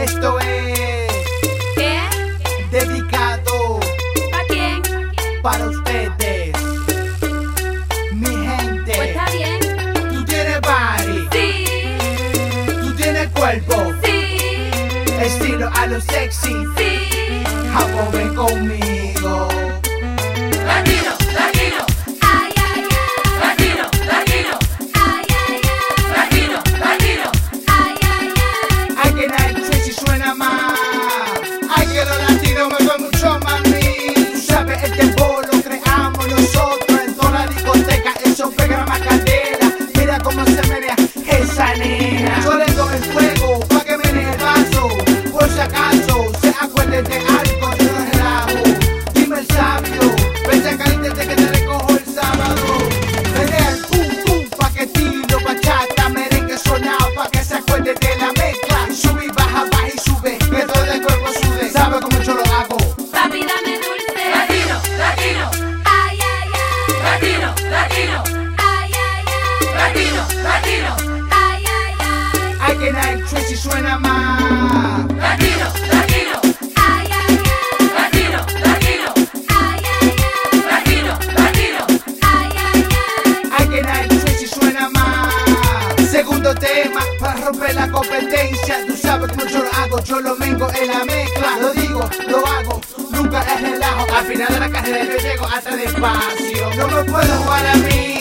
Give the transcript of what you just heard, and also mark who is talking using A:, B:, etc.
A: Esto es
B: ¿Qué?
A: dedicado
B: ¿Para quién?
A: para ustedes, mi gente.
B: Pues está bien.
A: Tú tienes body,
B: Sí,
A: tú tienes cuerpo,
B: sí,
A: estilo a lo sexy.
B: sí.
A: Japo, ven conmigo.
C: Latino, latino,
B: Ay, ay, ay.
C: latino, latino,
B: Ay, ay, ay.
C: latino, latino.
B: Ay, ay, ay.
A: Ay, que night si suena más. Ay, que los latinos me ven mucho, mami. Tú sabes, este bolo creamos nosotros en toda la discoteca. Eso pega más candela. Mira cómo se menea esa nena. Yo le doy el fuego pa' que menee el vaso. Por si acaso se acuerden de algo, yo no relajo. Dime el sabio, vete caliente que te recojo el sábado. Menea el pum pum pa' que tiro bachata, merengue sonado pa' que se acuerde de la mezcla. Sube y baja, baja y sube, que todo el cuerpo sube. ¿Sabe cómo yo lo hago?
B: Papi, dame dulce.
C: Latino, latino,
B: Ay, ay, ay.
C: latino, latino,
B: Ay, ay, ay.
C: latino, latino,
B: Ay, ay, ay.
A: Ay, que Night Tracy suena más.
C: latino, latino,
B: Ay, ay, ay.
C: latino, latino,
B: Ay, ay, ay.
C: latino, latino.
B: Ay, ay, ay.
A: Ay, que Night Tracy suena más. Segundo tema, para romper la competencia. Tú sabes cómo yo lo hago, yo lo mengo en la mezcla. Lo digo, lo hago, nunca es relajo. Al final de la carrera yo llego hasta despacio. No me puedo jugar a mí.